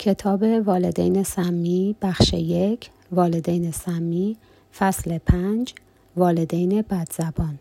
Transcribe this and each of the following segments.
کتاب والدین سمی بخش 1 والدین سمی فصل 5 والدین بدزبان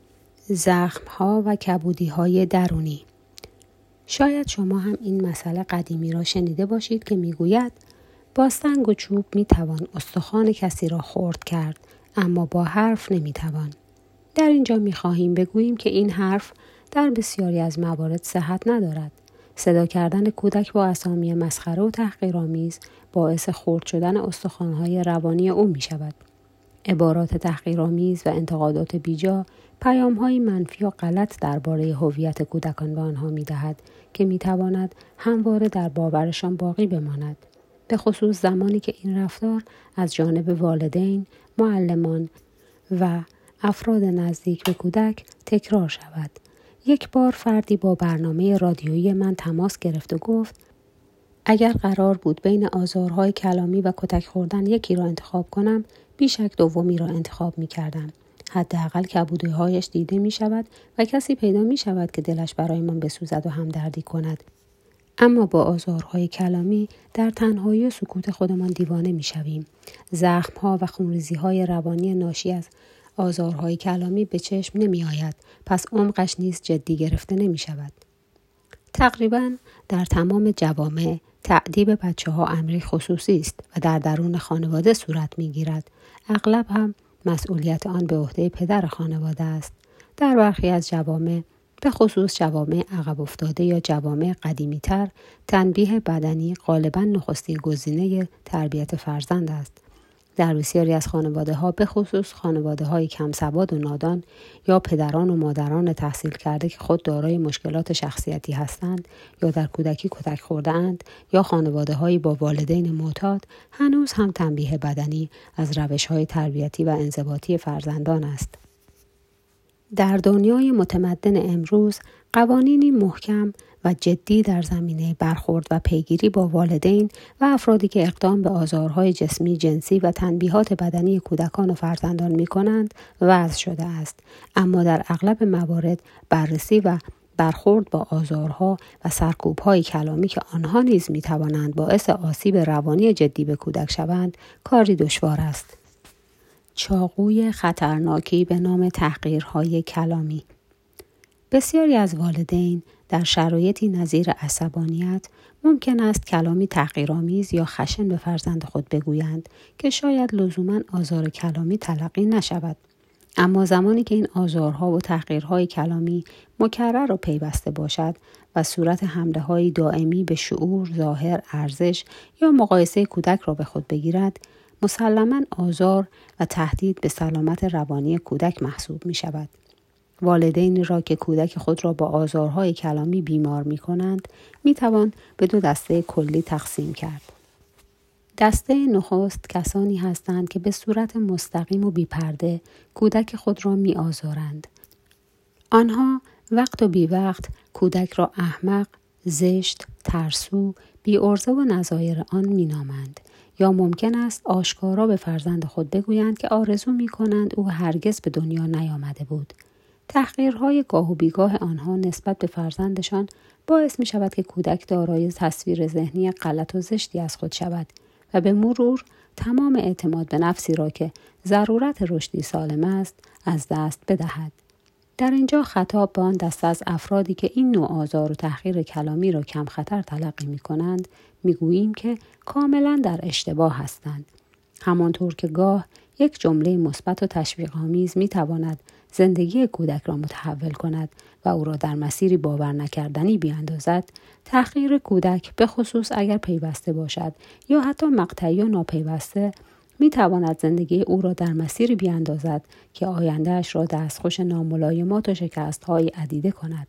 زخم‌ها و کبودی‌های درونی. شاید شما هم این مسئله قدیمی را شنیده باشید که میگوید با سنگ و چوب میتوان استخوان کسی را خرد کرد اما با حرف نمیتوان. در اینجا میخواهیم بگوییم که این حرف در بسیاری از موارد صحت ندارد. صدا کردن کودک با اسامی مسخره و تحقیرآمیز باعث خرد شدن استخوان‌های روانی او می‌شود. عبارات تحقیرآمیز و انتقادات بیجا پیام‌های منفی و غلط درباره هویت کودکان به آنها می‌دهد که می‌تواند همواره در باورشان باقی بماند. به خصوص زمانی که این رفتار از جانب والدین، معلمان و افراد نزدیک به کودک تکرار شود. یک بار فردی با برنامه رادیویی من تماس گرفت و گفت اگر قرار بود بین آزارهای کلامی و کتک خوردن یکی را انتخاب کنم، بیشک دومی را انتخاب می کردم. حداقل کبودی‌هایش دیده می شود و کسی پیدا می شود که دلش برایمان بسوزد و همدردی کند. اما با آزارهای کلامی در تنهایی و سکوت خودمان دیوانه می شویم. زخم‌ها و خونریزی‌های روانی ناشی از آزارهای کلامی به چشم نمی آید، پس عمقش نیز جدی گرفته نمی شود. تقریباً در تمام جوامع تأدیب بچه‌ها امری خصوصی است و در درون خانواده صورت می گیرد. اغلب هم مسئولیت آن به عهده پدر خانواده است. در برخی از جوامع، به خصوص جوامع عقب افتاده یا جوامع قدیمی‌تر، تنبیه بدنی غالباً نخستین گزینه تربیت فرزند است. در بسیاری از خانواده‌ها، به خصوص خانواده‌های کم سواد و نادان یا پدران و مادران تحصیل کرده که خود دارای مشکلات شخصیتی هستند یا در کودکی کتک خورده‌اند یا خانواده‌هایی با والدین معتاد، هنوز هم تنبیه بدنی از روش‌های تربیتی و انضباطی فرزندان است. در دنیای متمدن امروز، قوانینی محکم و جدی در زمینه برخورد و پیگیری با والدین و افرادی که اقدام به آزارهای جسمی، جنسی و تنبیهات بدنی کودکان و فرزندان می‌کنند وضع شده است. اما در اغلب موارد بررسی و برخورد با آزارها و سرکوب‌های کلامی که آنها نیز می‌توانند باعث آسیب روانی جدی به کودک شوند، کاری دشوار است. چاقوی خطرناکی به نام تحقیرهای کلامی. بسیاری از والدین در شرایطی نظیر عصبانیت ممکن است کلامی تحقیرآمیز یا خشن به فرزند خود بگویند که شاید لزوماً آزار کلامی تلقی نشود. اما زمانی که این آزارها و تحقیرهای کلامی مکرر و پیوسته باشد و صورت حمله‌های دائمی به شعور، ظاهر، ارزش یا مقایسه کودک را به خود بگیرد، مسلماً آزار و تهدید به سلامت روانی کودک محسوب می شود. والدینی را که کودک خود را با آزارهای کلامی بیمار می کنند، می توان به دو دسته کلی تقسیم کرد. دسته نخست کسانی هستند که به صورت مستقیم و بی‌پرده کودک خود را می آزارند. آنها وقت و بی وقت کودک را احمق، زشت، ترسو، بی عرضه و نظایر آن می نامند. یا ممکن است آشکارا به فرزند خود بگویند که آرزو می کنند او هرگز به دنیا نیامده بود. تحقیرهای گاه و بیگاه آنها نسبت به فرزندشان باعث می شود که کودک دارای تصویر ذهنی غلط و زشتی از خود شود و به مرور تمام اعتماد به نفسی را که ضرورت رشدی سالم است از دست بدهد. در اینجا خطاب به آن دسته از افرادی که این نوع آزار و تحقیر کلامی را کم خطر تلقی می کنند میگوییم که کاملا در اشتباه هستند. همانطور که گاه یک جمله مثبت و تشویق‌آمیز می تواند زندگی کودک را متحول کند و او را در مسیری باور نکردنی بیاندازد، تحقیر کودک به خصوص اگر پیوسته باشد یا حتی مقطعی و ناپیوسته می تواند زندگی او را در مسیری بیاندازد که آیندهش را دستخوش ناملایمات و شکست‌های عدیده کند.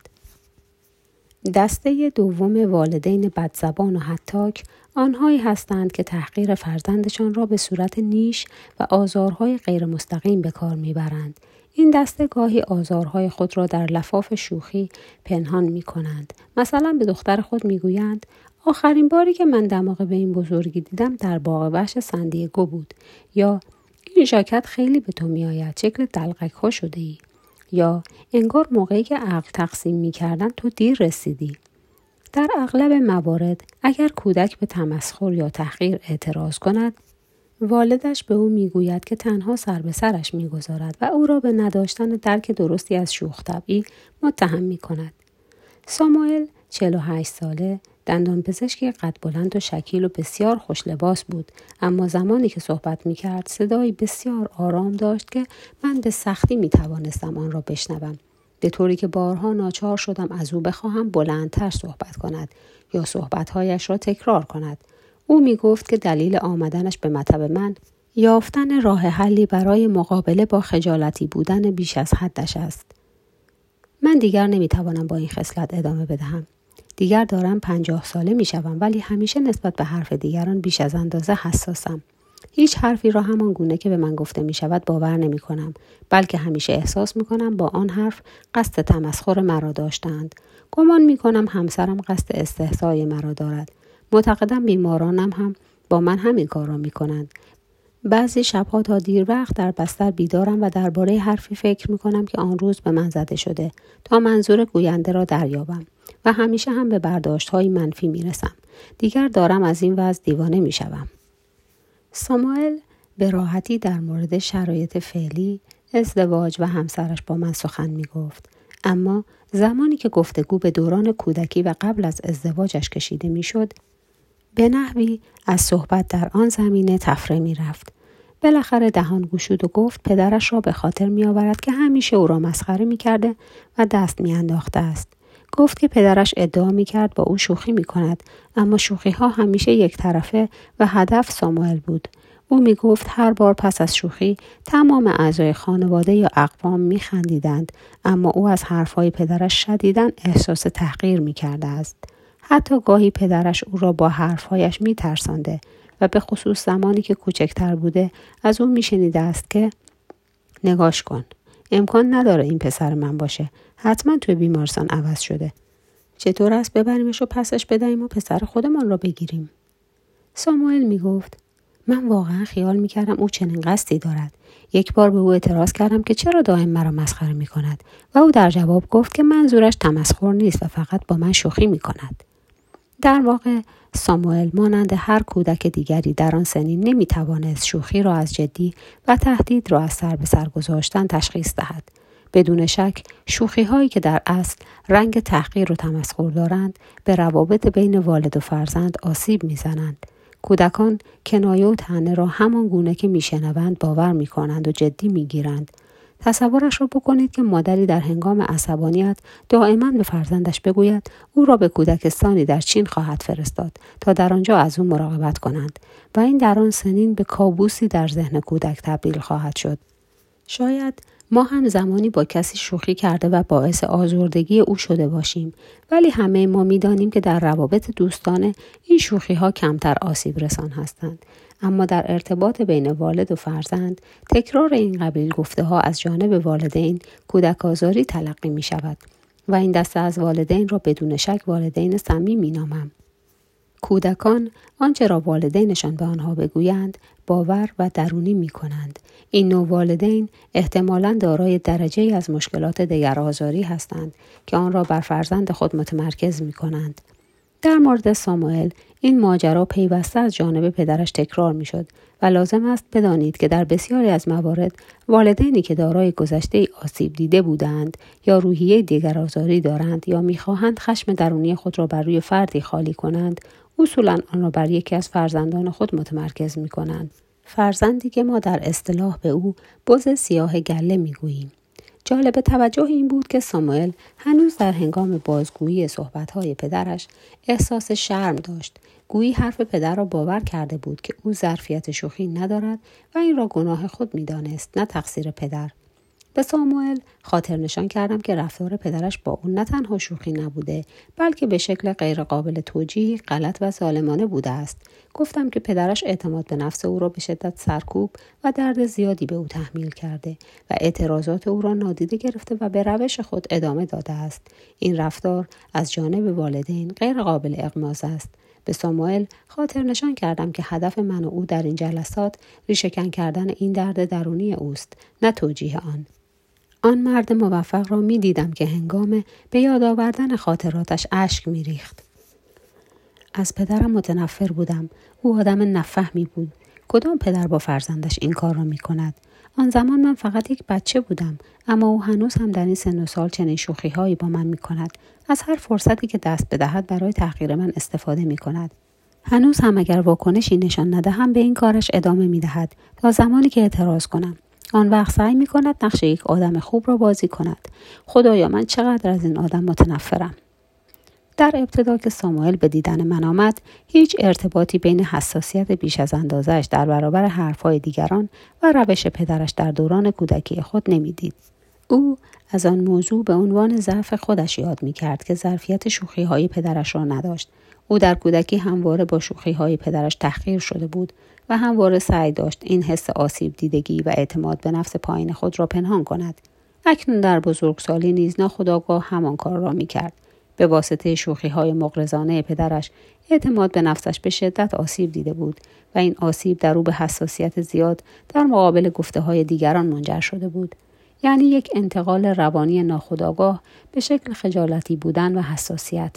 دسته دوم والدین بدزبان و هتاک آنهایی هستند که تحقیر فرزندشان را به صورت نیش و آزارهای غیر مستقیم به کار میبرند. این دسته گاهی آزارهای خود را در لفاف شوخی پنهان می کنند. مثلا به دختر خود می گویند آخرین باری که من دماغ به این بزرگی دیدم در باغ وحش سندیگو بود، یا این ژاکت خیلی به تو می آید، شکل دلقک ها شده ای، یا انگار موقعی که عقل تقسیم می کردن تو دیر رسیدی. در اغلب موارد اگر کودک به تمسخر یا تحقیر اعتراض کند، والدش به او میگوید که تنها سر به سرش میگذارد و او را به نداشتن درک درستی از شوخ طبعی متهم میکند. ساموئل 48 ساله، دندانپزشکی قد بلند و شکیل و بسیار خوش لباس بود، اما زمانی که صحبت میکرد صدایی بسیار آرام داشت که من به سختی میتوانستم آن را بشنوم، به طوری که بارها ناچار شدم از او بخواهم بلندتر صحبت کند یا صحبتهایش را تکرار کند. او میگفت که دلیل آمدنش به مطب من یافتن راه حلی برای مقابله با خجالتی بودن بیش از حدش است. من دیگر نمیتوانم با این خصلت ادامه بدهم. دیگر دارم 50 ساله میشوم، ولی همیشه نسبت به حرف دیگران بیش از اندازه حساسم. هیچ حرفی را همان گونه که به من گفته می شود باور نمی کنم، بلکه همیشه احساس می کنم با آن حرف قصد تمسخر مرا داشتند. گمان می کنم همسرم قصد استهزای مرا دارد. معتقدم بیمارانم هم با من همین کار را می کنند. بعضی شبها تا دیر وقت در بستر بیدارم و درباره حرفی فکر می کنم که آن روز به من زده شده تا منظور گوینده را دریابم و همیشه هم به برداشت‌های منفی می رسم. دیگر دارم از این وضع دیوانه می شوم. ساموئل به راحتی در مورد شرایط فعلی، ازدواج و همسرش با من سخن می گفت. اما زمانی که گفتگو به دوران کودکی و قبل از ازدواجش کشیده می شد، به نحوی از صحبت در آن زمینه تفره می رفت. بالاخره دهان گشود و گفت پدرش را به خاطر می آورد که همیشه او را مسخره می کرده و دست می انداخته است. گفت که پدرش ادعا می کرد با او شوخی می کند، اما شوخی ها همیشه یک طرفه و هدف ساموئل بود. او می گفت هر بار پس از شوخی تمام اعضای خانواده یا اقوام می خندیدند، اما او از حرفهای پدرش شدیداً احساس تحقیر می کرده است. حتی گاهی پدرش او را با حرفهایش می ترسانده و به خصوص زمانی که کوچکتر بوده از او می شنیده است که نگاش کن، امکان نداره این پسر من باشه، حتما توی بیمارستان عوض شده. چطور است ببریمش و پسش بدهیم و پسر خودمان را بگیریم؟ ساموئل می گفت من واقعا خیال می کردم او چنین قصدی دارد. یک بار به او اعتراض کردم که چرا دائم مرا مسخره می کند و او در جواب گفت که منظورش تمسخر نیست و فقط با من شوخی می کند. در واقع ساموئل مانند هر کودک دیگری در آن سنین نمی توانست شوخی را از جدی و تهدید را از سر به سر گذاشتن تشخیص دهد. بدون شک شوخی هایی که در اصل رنگ تحقیر و تمسخر دارند به روابط بین والد و فرزند آسیب می زنند. کودکان کنایه و طعنه را همان گونه که میشنوند باور میکنند و جدی میگیرند. تصورش را بکنید که مادری در هنگام عصبانیت دائما به فرزندش بگوید او را به کودکستانی در چین خواهد فرستاد تا در آنجا از او مراقبت کنند و این در آن سنین به کابوسی در ذهن کودک تبدیل خواهد شد. شاید ما هم زمانی با کسی شوخی کرده و باعث آزردگی او شده باشیم، ولی همه ما می‌دانیم که در روابط دوستانه این شوخی‌ها کمتر آسیب رسان هستند. اما در ارتباط بین والد و فرزند تکرار این قبیل گفته‌ها از جانب والدین کودک آزاری تلقی می‌شود و این دسته از والدین را بدون شک والدین سمی می‌نامم. کودکان آنچه را والدینشان به آنها بگویند باور و درونی می کنند. این نوع والدین احتمالاً دارای درجه‌ای از مشکلات دگرآزاری هستند که آن را بر فرزند خود متمرکز می کنند. در مورد ساموئل این ماجرا پیوسته از جانب پدرش تکرار می شد و لازم است بدانید که در بسیاری از موارد والدینی که دارای گذشته آسیب دیده بودند یا روحیه دگرآزاری دارند یا می خواهند خشم درونی خود را بر روی فردی خالی کنند، اصولاً آن را بر یکی از فرزندان خود متمرکز می کنند. فرزندی که ما در اصطلاح به او بز سیاه گله می گوییم. جالب توجه این بود که ساموئل هنوز در هنگام بازگویی صحبت‌های پدرش احساس شرم داشت. گویی حرف پدر را باور کرده بود که او ظرفیت شوخی ندارد و این را گناه خود می‌دانست، نه تقصیر پدر. به ساموئل خاطر نشان کردم که رفتار پدرش با او نه تنها شوخی نبوده، بلکه به شکل غیر قابل توجیه غلط و ظالمانه بوده است. گفتم که پدرش اعتماد به نفس او را به شدت سرکوب و درد زیادی به او تحمیل کرده و اعتراضات او را نادیده گرفته و به روش خود ادامه داده است. این رفتار از جانب والدین غیر قابل اغماض است. به ساموئل خاطر نشان کردم که هدف من و او در این جلسات ریشه‌کن کردن این درد درونی اوست، نه توجیه آن. آن مرد موفق را می دیدم که هنگام به یاد آوردن خاطراتش اشک می ریخت. از پدرم متنفر بودم. او آدم نفهمی بود. کدام پدر با فرزندش این کار را می کند؟ آن زمان من فقط یک بچه بودم، اما او هنوز هم در این سن و سال چنین شوخی هایی با من می کند. از هر فرصتی که دست بدهد برای تحقیر من استفاده می کند. هنوز هم اگر واکنشی نشان ندهم به این کارش ادامه می دهد تا زمانی که اعتراض کنم. آن وقت سعی می کند نقش یک آدم خوب را بازی کند. خدایا من چقدر از این آدم متنفرم. در ابتدا که ساموئل به دیدن من آمد، هیچ ارتباطی بین حساسیت بیش از اندازه‌اش در برابر حرفهای دیگران و روش پدرش در دوران کودکی خود نمیدید. او از آن موضوع به عنوان ضعف خودش یاد می‌کرد که ظرفیت شوخی‌های پدرش را نداشت. او در کودکی همواره با شوخی‌های پدرش تحقیر شده بود و همواره سعی داشت این حس آسیب دیدگی و اعتماد به نفس پایین خود را پنهان کند. اکنون در بزرگسالی نیز ناخودآگاه همان کار را می‌کرد. به واسطه شوخی‌های مغرضانه پدرش اعتماد به نفسش به شدت آسیب دیده بود و این آسیب در او به حساسیت زیاد در مقابل گفته‌های دیگران منجر شده بود. یعنی یک انتقال روانی ناخودآگاه به شکل خجالتی بودن و حساسیت.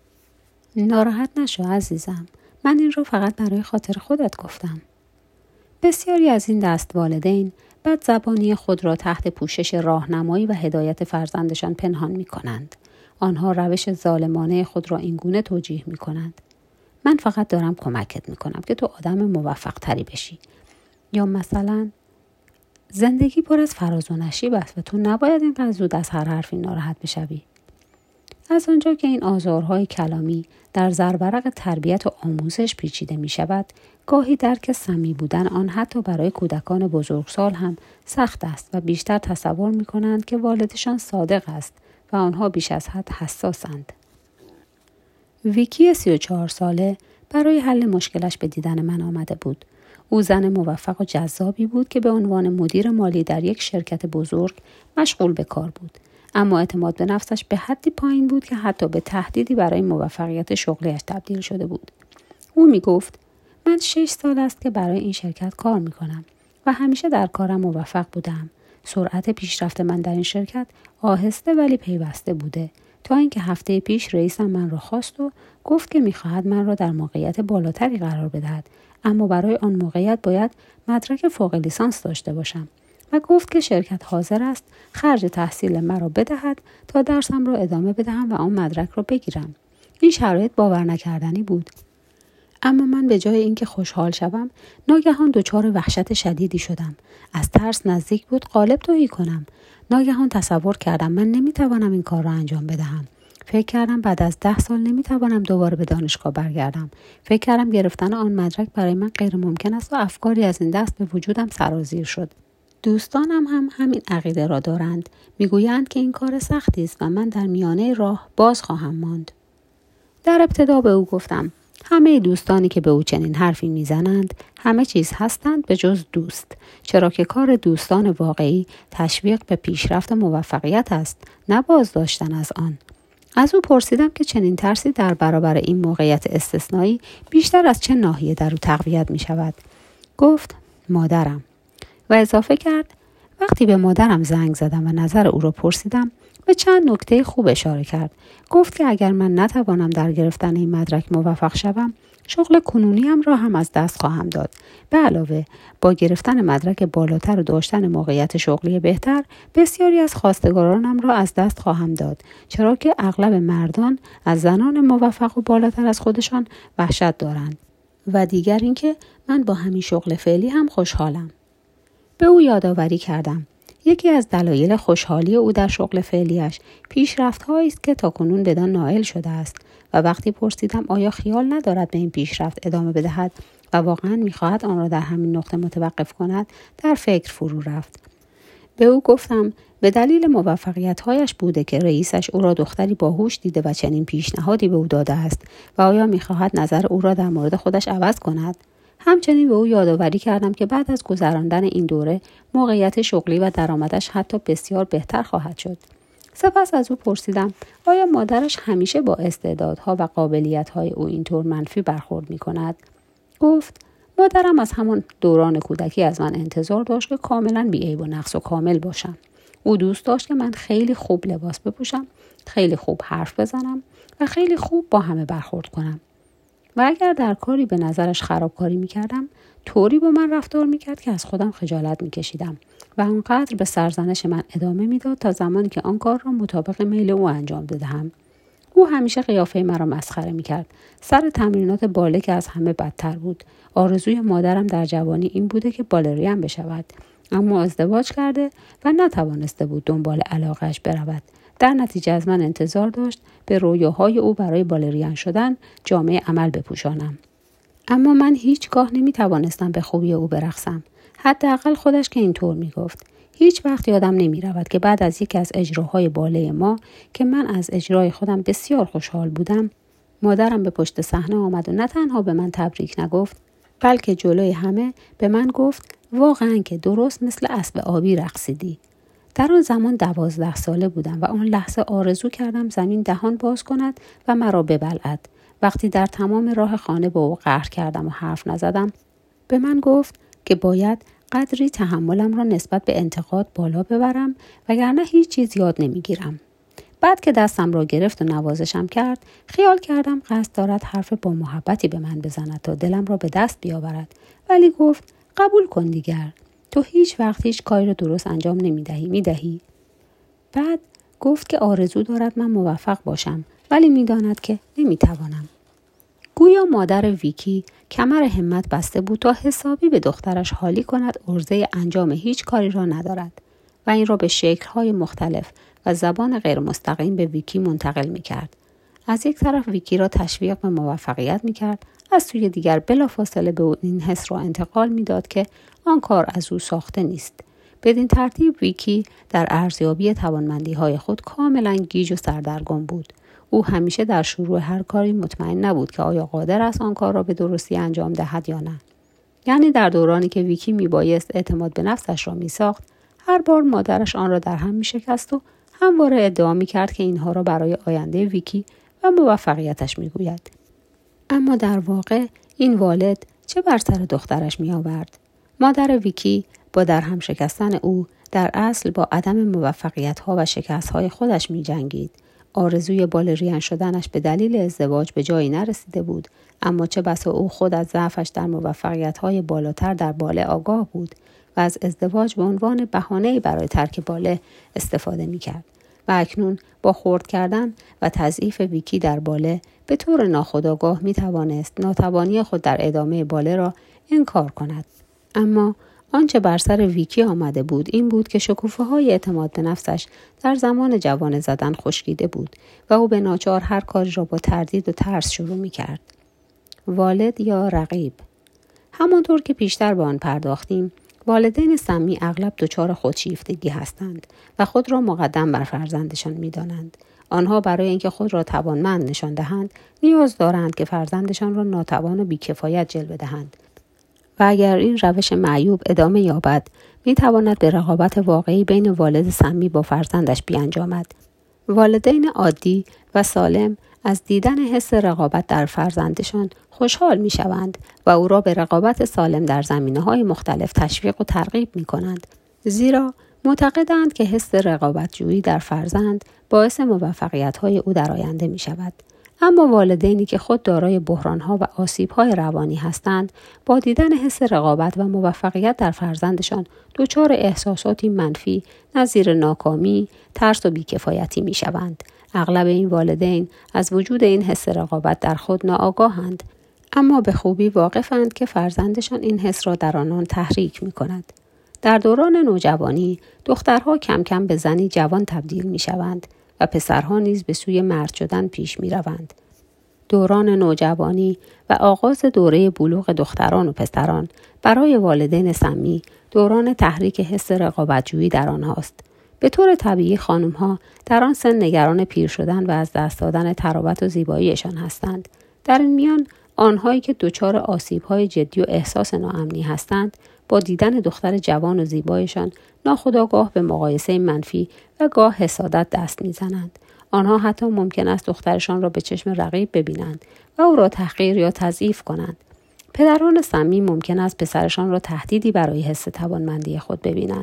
ناراحت نشو عزیزم. من این رو فقط برای خاطر خودت گفتم. بسیاری از این دست والدین بدزبانی خود را تحت پوشش راهنمایی و هدایت فرزندشان پنهان می‌کنند. آنها روش ظالمانه خود را اینگونه توجیه می‌کنند: من فقط دارم کمکت می‌کنم که تو آدم موفق‌تری بشی. یا مثلا زندگی پر از فراز و نشیب است و تو نباید اینقدر زود از هر حرفی ناراحت بشوی. از آنجا که این آزارهای کلامی در زرورق تربیت و آموزش پیچیده می شود، گاهی درک سمی بودن آن حتی برای کودکان بزرگسال هم سخت است و بیشتر تصور می کنند که والدشان صادق است و آنها بیش از حد حساسند. ویکی 34 ساله برای حل مشکلش به دیدن من آمده بود. او زن موفق و جذابی بود که به عنوان مدیر مالی در یک شرکت بزرگ مشغول به کار بود. اما اعتماد به نفسش به حدی پایین بود که حتی به تهدیدی برای موفقیت شغلیش تبدیل شده بود. او می گفت: من 6 سال است که برای این شرکت کار می کنم و همیشه در کارم موفق بودم. سرعت پیشرفت من در این شرکت آهسته ولی پیوسته بوده، تا اینکه هفته پیش رئیسم من را خواست و گفت که می‌خواهد من را در موقعیت بالاتری قرار بدهد، اما برای آن موقعیت باید مدرک فوق لیسانس داشته باشم و گفت که شرکت حاضر است خرج تحصیل مرا بدهد تا درسم را ادامه بدهم و آن مدرک را بگیرم. این شرایط باور نکردنی بود. اما من به جای اینکه خوشحال شوم، ناگهان دچار وحشت شدیدی شدم. از ترس نزدیک بود قالب تویی کنم. ناگهان تصور کردم من نمیتوانم این کار را انجام بدهم. فکر کردم بعد از 10 سال نمیتوانم دوباره به دانشگاه برگردم. فکر کردم گرفتن آن مدرک برای من غیر ممکن است و افکاری از این دست به وجودم سرازیر شد. دوستانم هم همین عقیده را دارند. میگویند که این کار سختی است و من در میانه راه باز خواهم ماند. در ابتدا به او گفتم: همه دوستانی که به او چنین حرفی میزنند همه چیز هستند به جز دوست، چرا که کار دوستان واقعی تشویق به پیشرفت و موفقیت است، نه بازداشتن از آن. از او پرسیدم که چنین ترسی در برابر این موقعیت استثنایی بیشتر از چه ناحیه در او تقویت می شود. گفت: مادرم. و اضافه کرد: وقتی به مادرم زنگ زدم و نظر او را پرسیدم، به چند نکته خوب اشاره کرد. گفت که اگر من نتوانم در گرفتن این مدرک موفق شوم، شغل کنونیم را هم از دست خواهم داد. به علاوه با گرفتن مدرک بالاتر و داشتن موقعیت شغلی بهتر، بسیاری از خواستگارانم را از دست خواهم داد، چرا که اغلب مردان از زنان موفق و بالاتر از خودشان وحشت دارند. و دیگر اینکه من با همین شغل فعلی هم خوشحالم. به او یادآوری کردم یکی از دلایل خوشحالی او در شغل فعلیش پیشرفت‌هایی است که تاکنون بدان نائل شده است و وقتی پرسیدم آیا خیال ندارد به این پیشرفت ادامه بدهد و واقعا می‌خواهد آن را در همین نقطه متوقف کند، در فکر فرو رفت. به او گفتم به دلیل موفقیت‌هایش بوده که رئیسش او را دختری باهوش دیده و چنین پیشنهادی به او داده است و آیا می‌خواهد نظر او را در مورد خودش عوض کند. همچنین به او یادآوری کردم که بعد از گذراندن این دوره موقعیت شغلی و درآمدش حتی بسیار بهتر خواهد شد. سپس از او پرسیدم آیا مادرش همیشه با استعدادها و قابلیت‌های او اینطور منفی برخورد می‌کند؟ گفت: مادرم از همان دوران کودکی از من انتظار داشت که کاملا بی‌عیب و نقص و کامل باشم. او دوست داشت که من خیلی خوب لباس بپوشم، خیلی خوب حرف بزنم و خیلی خوب با همه برخورد کنم. و اگر در کاری به نظرش خرابکاری میکردم طوری با من رفتار میکرد که از خودم خجالت میکشیدم و اونقدر به سرزنش من ادامه میداد تا زمانی که آن کار را مطابق میل او انجام بدهم. او همیشه قیافه مرا مسخره میکرد. سر تمرینات باله که از همه بدتر بود. آرزوی مادرم در جوانی این بوده که بالرین بشود، اما ازدواج کرده و نتوانسته بود دنبال علاقه‌اش برود. در نتیجه از من انتظار داشت به رویاهای او برای بالرین شدن جامه عمل بپوشانم. اما من هیچگاه نمیتوانستم به خوبی او برقصم. حداقل خودش که اینطور میگفت. هیچ وقت یادم نمیرود که بعد از یکی از اجراهای باله ما که من از اجرای خودم بسیار خوشحال بودم، مادرم به پشت صحنه آمد و نه تنها به من تبریک نگفت، بلکه جلوی همه به من گفت واقعا که درست مثل اسب آبی رقصیدی. در آن زمان 12 ساله بودم و آن لحظه آرزو کردم زمین دهان باز کند و مرا ببلعد. وقتی در تمام راه خانه با او قهر کردم و حرف نزدم، به من گفت که باید قدری تحملم را نسبت به انتقاد بالا ببرم وگرنه هیچ چیز یاد نمیگیرم. بعد که دستم را گرفت و نوازشم کرد، خیال کردم قصد دارد حرف با محبتی به من بزند تا دلم را به دست بیاورد، ولی گفت قبول کن دیگر، تو هیچ وقت هیچ کاری را درست انجام میدهی. بعد گفت که آرزو دارد من موفق باشم ولی میداند که نمیتوانم. گویا مادر ویکی کمر همت بسته بود تا حسابی به دخترش حالی کند عرضه انجام هیچ کاری را ندارد و این را به شکل‌های مختلف و زبان غیر مستقیم به ویکی منتقل می‌کرد. از یک طرف ویکی را تشویق به موفقیت می‌کرد، از سوی دیگر بلافاصله به او این حس را انتقال می‌داد که آن کار از او ساخته نیست. بدین ترتیب ویکی در ارزیابی توانمندی‌های خود کاملاً گیج و سردرگم بود. او همیشه در شروع هر کاری مطمئن نبود که آیا قادر است آن کار را به درستی انجام دهد یا نه. یعنی در دورانی که ویکی میبایست اعتماد به نفسش را میساخت، هر بار مادرش آن را در هم میشکست و همواره ادعا میکرد که اینها را برای آینده ویکی و موفقیتش میگوید. اما در واقع این والد چه بر سر دخترش میآورد؟ مادر ویکی با در هم شکستن او در اصل با عدم موفقیت‌ها و شکست‌های خودش می‌جنگید. آرزوی بالرین شدنش به دلیل ازدواج به جایی نرسیده بود، اما چه بسا او خود از ضعفش در موفقیت‌های بالاتر در باله آگاه بود و از ازدواج به عنوان بهانه‌ای برای ترک باله استفاده می‌کرد و اکنون با خرد کردن و تضعیف ویکی در باله به طور ناخودآگاه می‌توانست ناتوانی خود در ادامه باله را انکار کند. اما آنچه بر سر ویکی آمده بود این بود که شکوفه‌های اعتماد به نفسش در زمان جوان زدن خشکیده بود و او به ناچار هر کاری را با تردید و ترس شروع می‌کرد. والد یا رقیب. همانطور که پیشتر به آن پرداختیم، والدین سمی اغلب دچار خودشیفتگی هستند و خود را مقدم بر فرزندشان می‌دانند. آنها برای اینکه خود را توانمند نشان دهند، نیاز دارند که فرزندشان را ناتوان و بی‌کفایت جلوه دهند. و اگر این روش معیوب ادامه یابد، می‌تواند به رقابت واقعی بین والد سمی با فرزندش بیانجامد. والدین عادی و سالم از دیدن حس رقابت در فرزندشان خوشحال می‌شوند و او را به رقابت سالم در زمینه‌های مختلف تشویق و ترغیب می‌کنند، زیرا معتقدند که حس رقابت‌جویی در فرزند باعث موفقیت‌های او در آینده می‌شود. اما والدینی که خود دارای بحران‌ها و آسیب‌های روانی هستند، با دیدن حس رقابت و موفقیت در فرزندشان دچار احساساتی منفی نظیر ناکامی، ترس و بی‌کفایتی می‌شوند. اغلب این والدین از وجود این حس رقابت در خود ناآگاهند، اما به خوبی واقفند که فرزندشان این حس را در آنان تحریک می‌کند. در دوران نوجوانی، دخترها کم کم به زنی جوان تبدیل می‌شوند و پسرها نیز به سوی مرد شدن پیش می‌روند. دوران نوجوانی و آغاز دوره بلوغ دختران و پسران برای والدین سمی دوران تحریک حس رقابت‌جویی در آنهاست. به طور طبیعی خانم‌ها در آن سن نگران پیر شدن و از دست دادن تراوت و زیباییشان هستند. در این میان آنهایی که دچار آسیب‌های جدی و احساس ناامنی هستند، با دیدن دختر جوان و زیبایشان ناخودآگاه به مقایسه منفی و گاه حسادت دست می‌زنند. آنها حتی ممکن است دخترشان را به چشم رقیب ببینند و او را تحقیر یا تضعیف کنند. پدران سمی ممکن است پسرشان را تهدیدی برای حس توانمندی خود ببینند.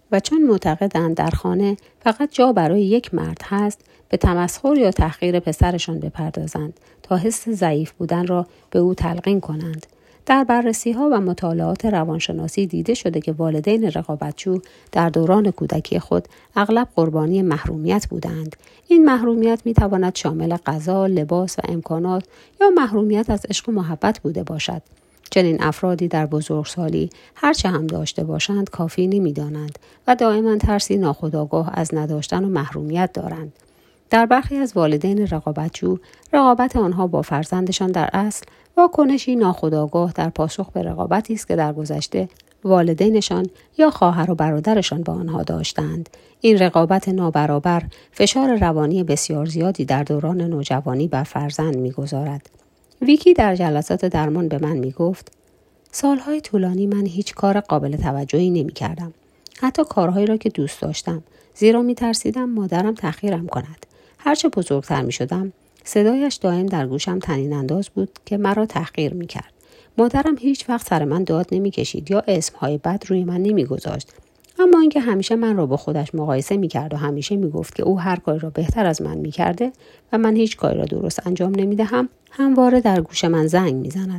و چون معتقدند در خانه فقط جا برای یک مرد هست، به تمسخر یا تحقیر پسرشان بپردازند تا حس ضعیف بودن را به او تلقین کنند. در بررسی‌ها و مطالعات روانشناسی دیده شده که والدین رقابتجو در دوران کودکی خود اغلب قربانی محرومیت بودند. این محرومیت می‌تواند شامل غذا، لباس و امکانات یا محرومیت از عشق و محبت بوده باشد. چنین افرادی در بزرگسالی هرچه هم داشته باشند کافی نمی‌دانند و دائما ترسی ناخودآگاه از نداشتن و محرومیت دارند. در برخی از والدین رقابتجو، رقابت آنها با فرزندشان در اصل واکنشی ناخودآگاه در پاسخ به رقابتی است که در گذشته والدینشان یا خواهر و برادرشان با آنها داشتند. این رقابت نابرابر فشار روانی بسیار زیادی در دوران نوجوانی بر فرزند می‌گذارد. ویکی در جلسات درمان به من میگفت: سالهای طولانی من هیچ کار قابل توجهی نمی‌کردم. حتی کارهایی را که دوست داشتم، زیرا می‌ترسیدم مادرم تحقیرم کند. هرچه بزرگتر می‌شدم، صدایش دائم در گوشم طنین انداز بود که مرا تحقیر می‌کرد. مادرم هیچ وقت سر من داد نمی‌کشید یا اسمهای بد روی من نمی‌گذاشت. اما اینکه همیشه من را با خودش مقایسه می‌کرد و همیشه می‌گفت که او هر کاری را بهتر از من می‌کرده و من هیچ کاری را درست انجام نمی‌دهم، همواره در گوش من زنگ می‌زند.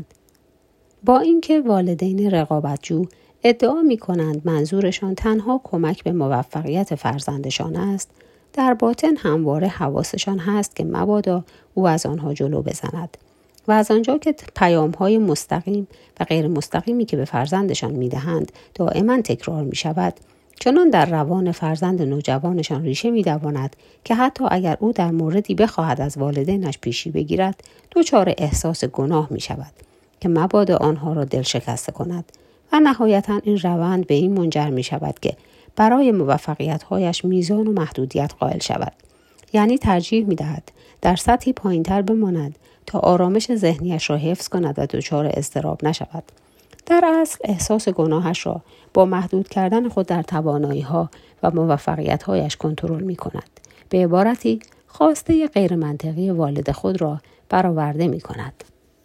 با اینکه والدین رقابتجو ادعا می‌کنند منظورشان تنها کمک به موفقیت فرزندشان است، در باطن همواره حواسشان هست که مبادا او از آنها جلو بزند و از آنجا که پیام‌های مستقیم و غیر مستقیمی که به فرزندشان می‌دهند دائما تکرار می‌شود، چنان در روان فرزند نوجوانشان ریشه می‌دواند که حتی اگر او در موردی بخواهد از والدینش پیشی بگیرد، دچار احساس گناه می‌شود که مبادا آنها را دل شکسته کند و نهایتاً این روند به این منجر می‌شود که برای موفقیت‌هایش میزان و محدودیت قائل شود. یعنی ترجیح می‌دهد در سطحی پایین‌تر بماند تا آرامش ذهنیش را حفظ کند و دچار اضطراب نشود. در اصل احساس گناهش را با محدود کردن خود در توانایی‌ها و موفقیت‌هایش کنترل می‌کند. به عبارتی خواسته غیر منطقی والد خود را برآورده می‌کند.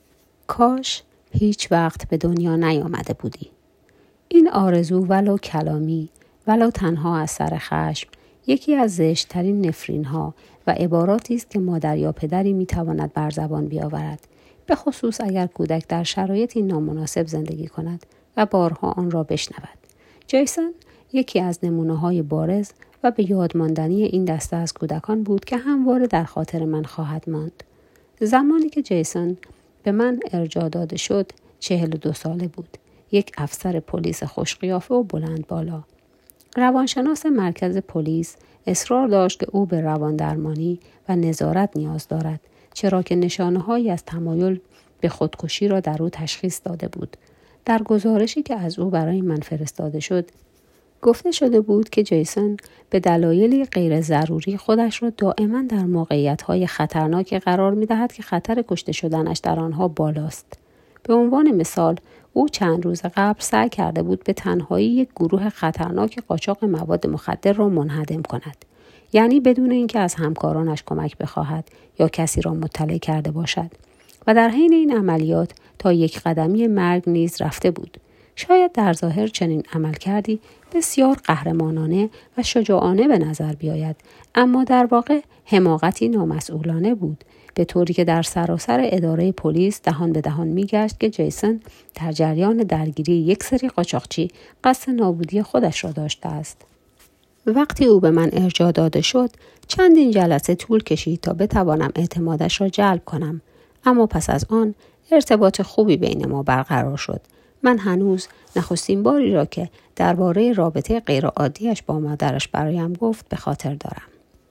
کاش هیچ وقت به دنیا نیامده بودی. این آرزو ولو کلامی، ولو تنها از سر خشم، یکی از زشت‌ترین نفرین‌ها و عباراتی است که مادر یا پدری می‌تواند بر زبان بیاورد، به خصوص اگر کودک در شرایطی نامناسب زندگی کند و بارها آن را بشنود. جیسون یکی از نمونه‌های بارز و به یاد ماندنی این دسته از کودکان بود که همواره در خاطر من خواهد ماند. زمانی که جیسون به من ارجاع داده شد، 42 ساله بود. یک افسر پلیس خوشقیافه و بلند بالا. روانشناس مرکز پلیس اصرار داشت که او به رواندرمانی و نظارت نیاز دارد، چرا که نشانه‌هایی از تمایل به خودکشی را در او تشخیص داده بود. در گزارشی که از او برای من فرستاده شد، گفته شده بود که جیسون به دلایلی غیر ضروری خودش را دائما در موقعیت‌های خطرناکی قرار می‌دهد که خطر کشته شدنش در آنها بالاست. به عنوان مثال، او چند روز قبل سعی کرده بود به تنهایی یک گروه خطرناک قاچاق مواد مخدر را منهدم کند. یعنی بدون اینکه از همکارانش کمک بخواهد یا کسی را مطلع کرده باشد. و در حین این عملیات تا یک قدمی مرگ نیز رفته بود. شاید در ظاهر چنین عمل کردی بسیار قهرمانانه و شجاعانه به نظر بیاید، اما در واقع حماقتی نامسئولانه بود، به طوری که در سراسر اداره پلیس دهان به دهان میگشت که جیسون در جریان درگیری یک سری قاچاقچی قصد نابودی خودش را داشته است. وقتی او به من ارجاع داده شد، چندین جلسه طول کشید تا بتوانم اعتمادش را جلب کنم، اما پس از آن ارتباط خوبی بین ما برقرار شد. من هنوز نخستین باری را که درباره رابطه غیرعادیش با مادرش برایم گفت به خاطر دارم.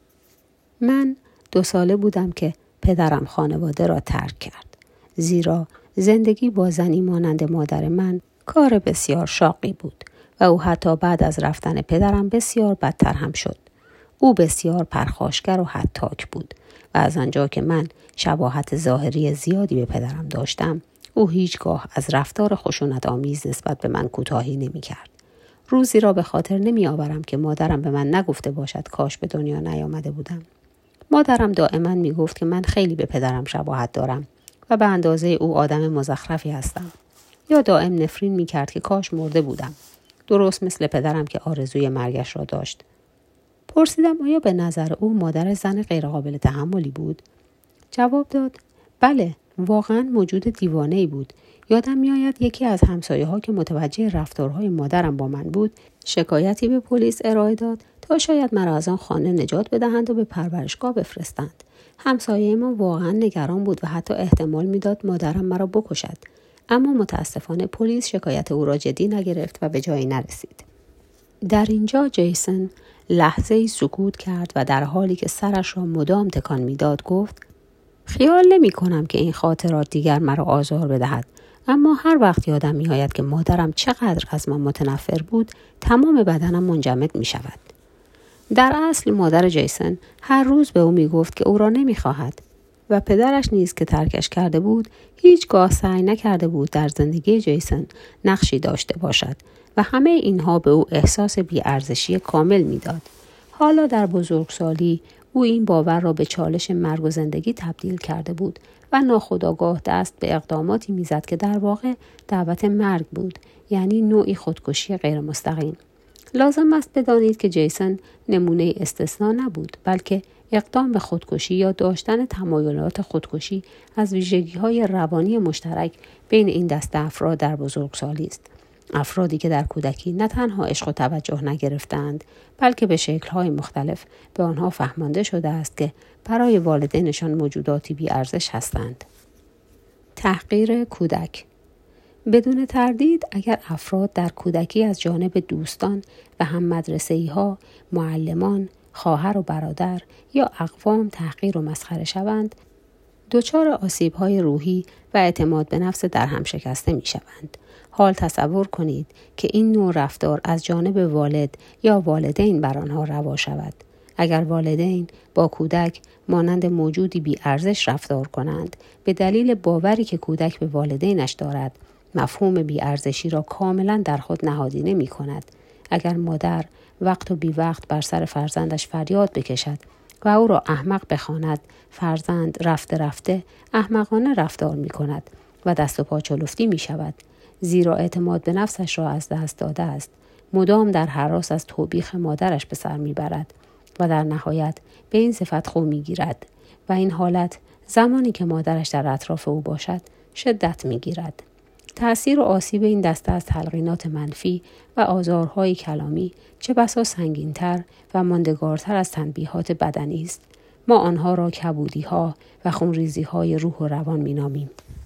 من 2 ساله بودم که پدرم خانواده را ترک کرد، زیرا زندگی با زنی مانند مادر من کار بسیار شاقی بود و او حتی بعد از رفتن پدرم بسیار بدتر هم شد. او بسیار پرخاشگر و هتاک بود و از آنجا که من شباهت ظاهری زیادی به پدرم داشتم، او هیچگاه از رفتار خشونت‌آمیز نسبت به من کوتاهی نمی‌کرد. روزی را به خاطر نمی‌آورم که مادرم به من نگفته باشد کاش به دنیا نیامده بودم. مادرم دائما میگفت که من خیلی به پدرم شباهت دارم و به اندازه او آدم مزخرفی هستم. یا دائم نفرین میکرد که کاش مرده بودم. درست مثل پدرم که آرزوی مرگش را داشت. پرسیدم آیا به نظر او مادر زن غیرقابل تحملی بود؟ جواب داد بله، واقعا موجود دیوانه‌ای بود. یادم میآید یکی از همسایه‌ها که متوجه رفتارهای مادرم با من بود شکایتی به پلیس ارائه داد تا شاید مرا از آن خانه نجات بدهند و به پرورشگاه بفرستند. همسایه ما واقعا نگران بود و حتی احتمال میداد مادرم مرا بکشد. اما متاسفانه پلیس شکایت او را جدی نگرفت و به جایی نرسید. در اینجا جیسن لحظه‌ای سکوت کرد و در حالی که سرش را مدام تکان میداد گفت خیال نمی کنم که این خاطرات دیگر مرا آزار بدهد، اما هر وقت یادم می آید که مادرم چقدر از من متنفر بود تمام بدنم منجمد می شود. در اصل مادر جیسن هر روز به او می گفت که او را نمی خواهد و پدرش نیز که ترکش کرده بود هیچگاه سعی نکرده بود در زندگی جیسن نقشی داشته باشد و همه اینها به او احساس بی‌ارزشی کامل می داد. حالا در بزرگسالی او این باور را به چالش مرگ و زندگی تبدیل کرده بود و ناخودآگاه دست به اقداماتی میزد که در واقع دعوت مرگ بود، یعنی نوعی خودکشی غیر مستقیم. لازم است بدانید که جیسن نمونه استثنا نبود، بلکه اقدام به خودکشی یا داشتن تمایلات خودکشی از ویژگی‌های روانی مشترک بین این دسته افراد در بزرگسالی است. افرادی که در کودکی نه تنها عشق و توجه نگرفتند، بلکه به شکل‌های مختلف به آنها فهمانده شده است که برای والدینشان موجوداتی بی‌ارزش هستند. تحقیر کودک. بدون تردید اگر افراد در کودکی از جانب دوستان و هم مدرسه‌ای‌ها، معلمان، خواهر و برادر یا اقوام تحقیر و مسخره شوند، دچار آسیب‌های روحی و اعتماد به نفس در هم شکسته می‌شوند. حال تصور کنید که این نوع رفتار از جانب والد یا والدین بر آنها روا شود. اگر والدین با کودک مانند موجودی بی‌ارزش رفتار کنند به دلیل باوری که کودک به والدینش دارد، مفهوم بی‌ارزشی را کاملا در خود نهادینه می‌کند. اگر مادر وقت و بی وقت بر سر فرزندش فریاد بکشد و او را احمق بخواند، فرزند رفته رفته احمقانه رفتار می‌کند و دست و پا چلفتی می‌شود، زیرا اعتماد به نفسش را از دست داده است. مدام در هراس از توبیخ مادرش به سر میبرد و در نهایت به این صفت خو میگیرد و این حالت زمانی که مادرش در اطراف او باشد شدت میگیرد. تأثیر و آسیب این دسته از تلقینات منفی و آزارهای کلامی چه بسا سنگین‌تر و ماندگارتر از تنبیهات بدنی است. ما آنها را کبودی‌ها و خونریزی‌های روح و روان می‌نامیم.